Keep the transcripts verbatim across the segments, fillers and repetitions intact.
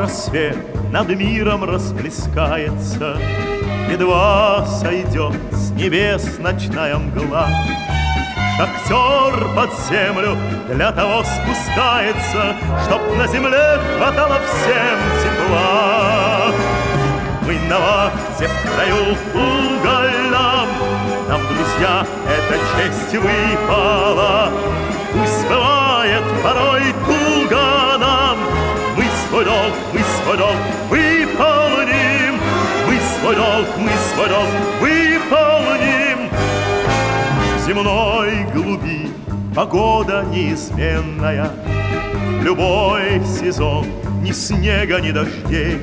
рассвет над миром расплескается, едва сойдет с небес ночная мгла. Шахтер под землю для того спускается, чтоб на земле хватало всем тепла. Мы на вахте в краю угольном, нам, друзья, эта честь выпала. Пусть бывает порой туго нам, мы свой долг, мы свой долг выполним. Мы свой долг, мы свой долг выполним. В земной глуби погода неизменная, в любой сезон ни снега, ни дождей.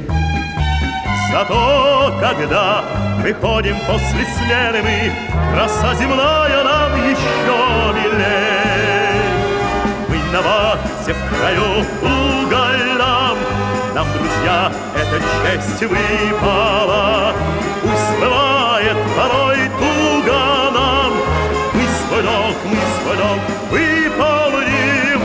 Зато когда выходим после смены мы, краса земная нам еще милей. Мы на вахте в краю угольном, нам, друзья, эта честь выпала. Пусть бывает порой туго нам, мы свой долг, мы свой долг выполним.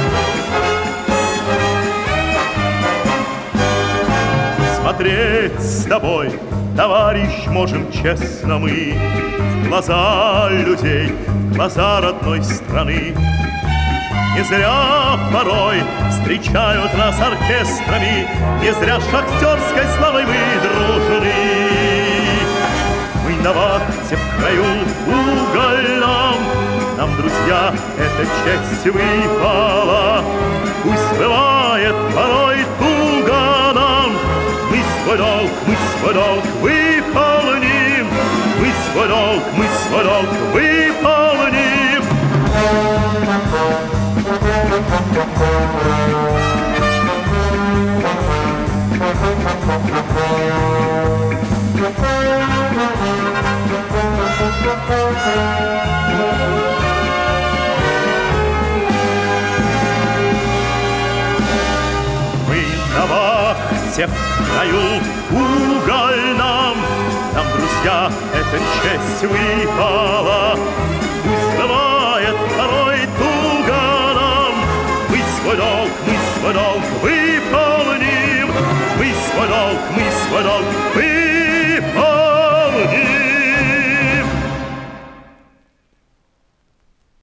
Смотреть с тобой, товарищ, можем честно мы в глаза людей, в глаза родной страны. Не зря порой встречают нас оркестрами, не зря шахтерской славой мы дружны. Мы на вахте в краю угольном, нам, друзья, эта честь выпала. Пусть бывает порой туго нам, мы свой долг, мы свой долг выполним. Мы свой долг, мы свой долг выполним. Мы на вахте в краю угольном, нам, друзья, эта честь выпала. Пусть бывает порой туго нам, мы свой долг, мы свой долг выполним. Мы свой долг, мы свой долг выполним.